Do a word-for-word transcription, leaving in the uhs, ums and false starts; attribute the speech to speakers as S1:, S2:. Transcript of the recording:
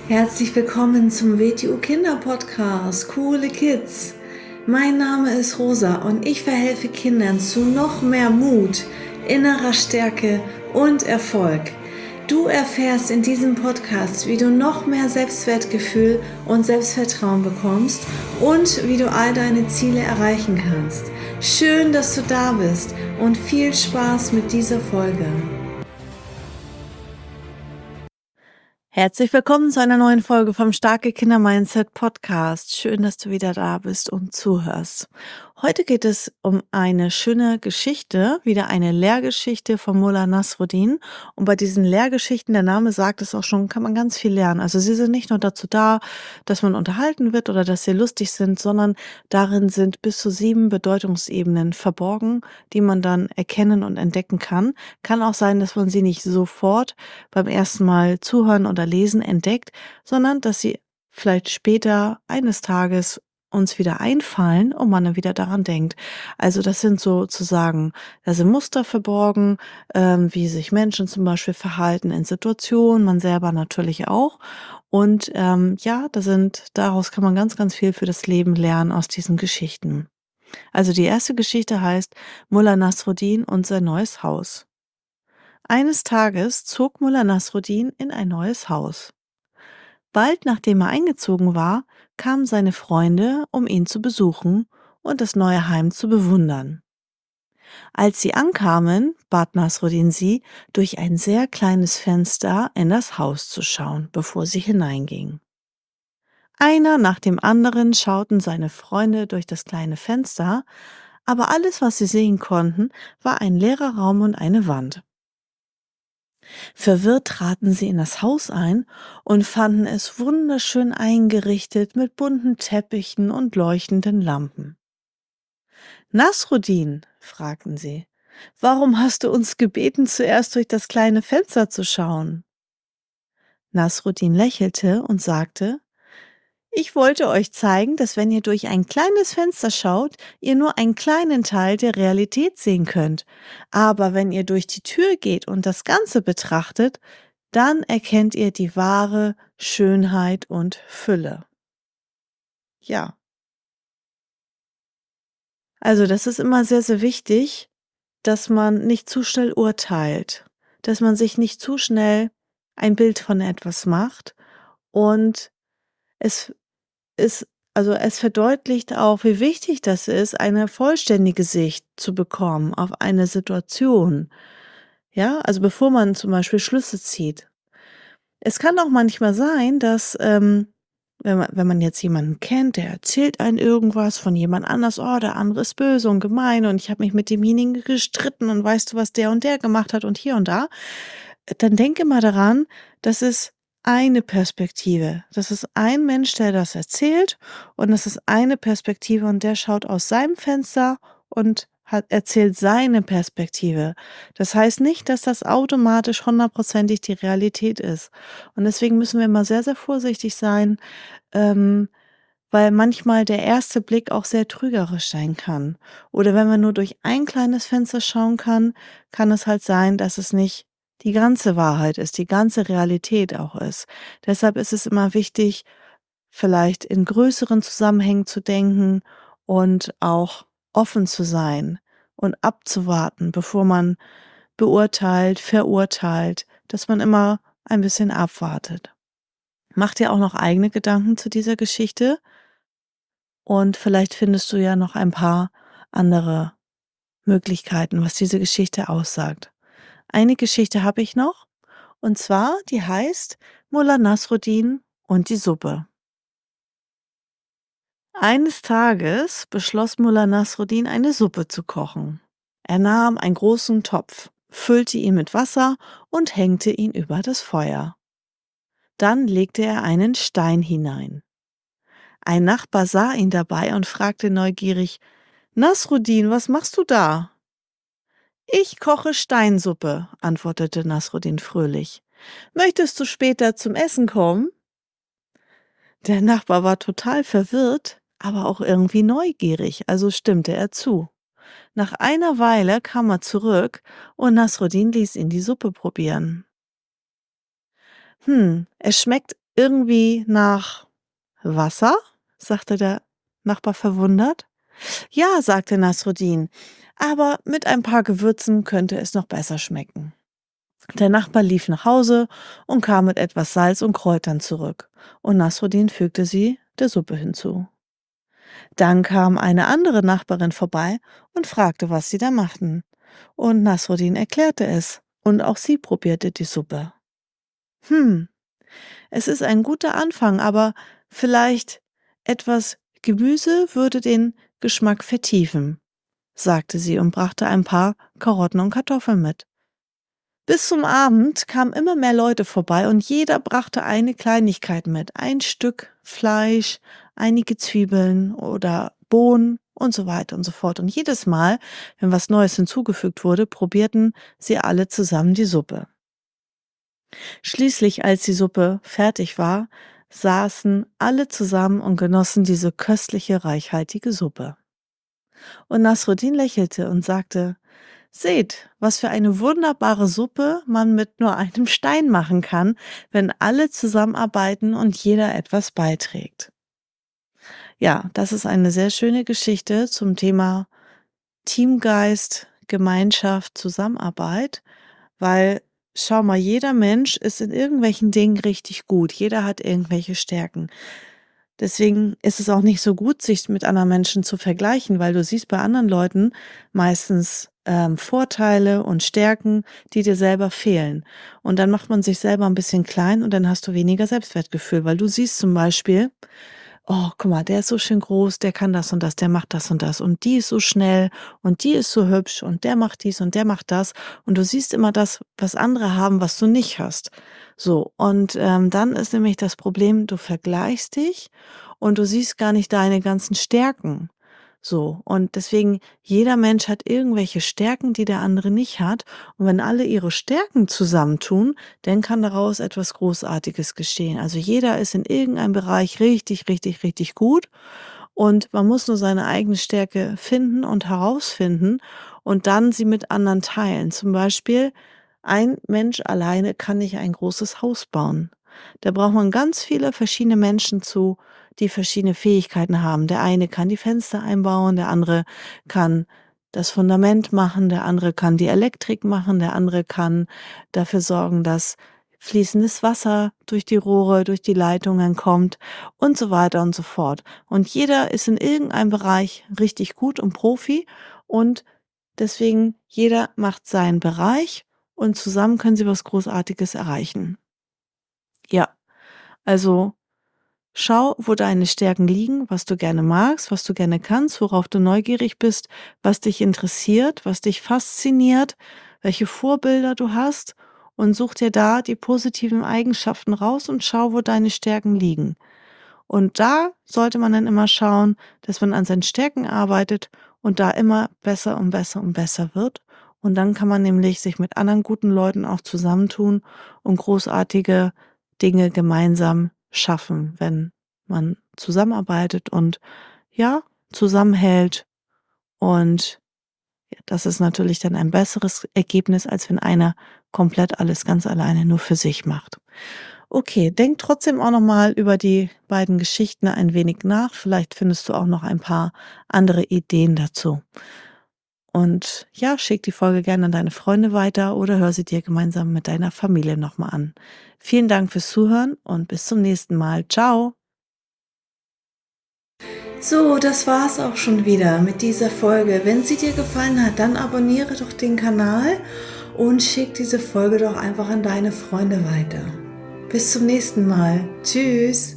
S1: Herzlich willkommen zum W T U Kinder Podcast, Coole Kids. Mein Name ist Rosa und ich verhelfe Kindern zu noch mehr Mut, innerer Stärke und Erfolg. Du erfährst in diesem Podcast, wie du noch mehr Selbstwertgefühl und Selbstvertrauen bekommst und wie du all deine Ziele erreichen kannst. Schön, dass du da bist und viel Spaß mit dieser Folge. Herzlich willkommen zu einer neuen Folge vom Starke Kinder Mindset Podcast. Schön, dass du wieder da bist und zuhörst. Heute geht es um eine schöne Geschichte, wieder eine Lehrgeschichte von Mullah Nasruddin. Und bei diesen Lehrgeschichten, der Name sagt es auch schon, kann man ganz viel lernen. Also sie sind nicht nur dazu da, dass man unterhalten wird oder dass sie lustig sind, sondern darin sind bis zu sieben Bedeutungsebenen verborgen, die man dann erkennen und entdecken kann. Kann auch sein, dass man sie nicht sofort beim ersten Mal zuhören oder lesen entdeckt, sondern dass sie vielleicht später eines Tages uns wieder einfallen und man dann wieder daran denkt. Also das sind sozusagen, da sind Muster verborgen, ähm, wie sich Menschen zum Beispiel verhalten in Situationen, man selber natürlich auch. Und ähm, ja, da sind, daraus kann man ganz, ganz viel für das Leben lernen aus diesen Geschichten. Also die erste Geschichte heißt Mullah Nasruddin und sein neues Haus. Eines Tages zog Mullah Nasruddin in ein neues Haus. Bald nachdem er eingezogen war, kamen seine Freunde, um ihn zu besuchen und das neue Heim zu bewundern. Als sie ankamen, bat Nasruddin sie, durch ein sehr kleines Fenster in das Haus zu schauen, bevor sie hineingingen. Einer nach dem anderen schauten seine Freunde durch das kleine Fenster, aber alles, was sie sehen konnten, war ein leerer Raum und eine Wand. Verwirrt traten sie in das Haus ein und fanden es wunderschön eingerichtet mit bunten Teppichen und leuchtenden Lampen. »Nasruddin«, fragten sie, »warum hast du uns gebeten, zuerst durch das kleine Fenster zu schauen?« Nasruddin lächelte und sagte, »Ich wollte euch zeigen, dass wenn ihr durch ein kleines Fenster schaut, ihr nur einen kleinen Teil der Realität sehen könnt. Aber wenn ihr durch die Tür geht und das Ganze betrachtet, dann erkennt ihr die wahre Schönheit und Fülle.« Ja, also das ist immer sehr, sehr wichtig, dass man nicht zu schnell urteilt, dass man sich nicht zu schnell ein Bild von etwas macht und es ist also es verdeutlicht auch, wie wichtig das ist, eine vollständige Sicht zu bekommen auf eine Situation. Ja, also bevor man zum Beispiel Schlüsse zieht. Es kann auch manchmal sein, dass, ähm, wenn man wenn man jetzt jemanden kennt, der erzählt einen irgendwas von jemand anders: „Oh, der andere ist böse und gemein und ich habe mich mit demjenigen gestritten und weißt du, was der und der gemacht hat und hier und da“, dann denke mal daran, das ist eine Perspektive. Das ist ein Mensch, der das erzählt und das ist eine Perspektive und der schaut aus seinem Fenster und hat erzählt seine Perspektive. Das heißt nicht, dass das automatisch hundertprozentig die Realität ist. Und deswegen müssen wir immer sehr, sehr vorsichtig sein, ähm, weil manchmal der erste Blick auch sehr trügerisch sein kann. Oder wenn man nur durch ein kleines Fenster schauen kann, kann es halt sein, dass es nicht die ganze Wahrheit ist, die ganze Realität auch ist. Deshalb ist es immer wichtig, vielleicht in größeren Zusammenhängen zu denken und auch offen zu sein und abzuwarten, bevor man beurteilt, verurteilt, dass man immer ein bisschen abwartet. Mach dir auch noch eigene Gedanken zu dieser Geschichte und vielleicht findest du ja noch ein paar andere Möglichkeiten, was diese Geschichte aussagt. Eine Geschichte habe ich noch, und zwar, die heißt Mullah Nasruddin und die Suppe. Eines Tages beschloss Mullah Nasruddin, eine Suppe zu kochen. Er nahm einen großen Topf, füllte ihn mit Wasser und hängte ihn über das Feuer. Dann legte er einen Stein hinein. Ein Nachbar sah ihn dabei und fragte neugierig: »Nasruddin, was machst du da?« »Ich koche Steinsuppe«, antwortete Nasruddin fröhlich. »Möchtest du später zum Essen kommen?« Der Nachbar war total verwirrt, aber auch irgendwie neugierig, also stimmte er zu. Nach einer Weile kam er zurück und Nasruddin ließ ihn die Suppe probieren. »Hm, es schmeckt irgendwie nach Wasser?“ sagte der Nachbar verwundert. „Ja“, sagte Nasruddin, „aber mit ein paar Gewürzen könnte es noch besser schmecken.“ Der Nachbar lief nach Hause und kam mit etwas Salz und Kräutern zurück, und Nasruddin fügte sie der Suppe hinzu. Dann kam eine andere Nachbarin vorbei und fragte, was sie da machten, und Nasruddin erklärte es, und auch sie probierte die Suppe. »Hm, es ist ein guter Anfang, aber vielleicht etwas Gemüse würde den Geschmack vertiefen«, sagte sie und brachte ein paar Karotten und Kartoffeln mit. Bis zum Abend kamen immer mehr Leute vorbei und jeder brachte eine Kleinigkeit mit, ein Stück Fleisch, einige Zwiebeln oder Bohnen und so weiter und so fort. Und jedes Mal, wenn was Neues hinzugefügt wurde, probierten sie alle zusammen die Suppe. Schließlich, als die Suppe fertig war, saßen alle zusammen und genossen diese köstliche, reichhaltige Suppe. Und Nasruddin lächelte und sagte: »Seht, was für eine wunderbare Suppe man mit nur einem Stein machen kann, wenn alle zusammenarbeiten und jeder etwas beiträgt.« Ja, das ist eine sehr schöne Geschichte zum Thema Teamgeist, Gemeinschaft, Zusammenarbeit, weil, schau mal, jeder Mensch ist in irgendwelchen Dingen richtig gut. Jeder hat irgendwelche Stärken. Deswegen ist es auch nicht so gut, sich mit anderen Menschen zu vergleichen, weil du siehst bei anderen Leuten meistens ähm, Vorteile und Stärken, die dir selber fehlen. Und dann macht man sich selber ein bisschen klein und dann hast du weniger Selbstwertgefühl, weil du siehst zum Beispiel: „Oh, guck mal, der ist so schön groß, der kann das und das, der macht das und das und die ist so schnell und die ist so hübsch und der macht dies und der macht das.“ Und du siehst immer das, was andere haben, was du nicht hast. So, und ähm, dann ist nämlich das Problem, du vergleichst dich und du siehst gar nicht deine ganzen Stärken. So, und deswegen, jeder Mensch hat irgendwelche Stärken, die der andere nicht hat. Und wenn alle ihre Stärken zusammentun, dann kann daraus etwas Großartiges geschehen. Also jeder ist in irgendeinem Bereich richtig, richtig, richtig gut. Und man muss nur seine eigene Stärke finden und herausfinden und dann sie mit anderen teilen. Zum Beispiel, ein Mensch alleine kann nicht ein großes Haus bauen. Da braucht man ganz viele verschiedene Menschen zu, die verschiedene Fähigkeiten haben. Der eine kann die Fenster einbauen, der andere kann das Fundament machen, der andere kann die Elektrik machen, der andere kann dafür sorgen, dass fließendes Wasser durch die Rohre, durch die Leitungen kommt und so weiter und so fort. Und jeder ist in irgendeinem Bereich richtig gut und Profi und deswegen jeder macht seinen Bereich und zusammen können sie was Großartiges erreichen. Ja, also schau, wo deine Stärken liegen, was du gerne magst, was du gerne kannst, worauf du neugierig bist, was dich interessiert, was dich fasziniert, welche Vorbilder du hast und such dir da die positiven Eigenschaften raus und schau, wo deine Stärken liegen. Und da sollte man dann immer schauen, dass man an seinen Stärken arbeitet und da immer besser und besser und besser wird. Und dann kann man nämlich sich mit anderen guten Leuten auch zusammentun und großartige Dinge gemeinsam schaffen, wenn man zusammenarbeitet und ja, zusammenhält. Und das ist natürlich dann ein besseres Ergebnis, als wenn einer komplett alles ganz alleine nur für sich macht. Okay, denk trotzdem auch noch mal über die beiden Geschichten ein wenig nach. Vielleicht findest du auch noch ein paar andere Ideen dazu. Und ja, schick die Folge gerne an deine Freunde weiter oder hör sie dir gemeinsam mit deiner Familie noch mal an. Vielen Dank fürs Zuhören und bis zum nächsten Mal. Ciao. So, das war's auch schon wieder mit dieser Folge. Wenn sie dir gefallen hat, dann abonniere doch den Kanal und schick diese Folge doch einfach an deine Freunde weiter. Bis zum nächsten Mal. Tschüss.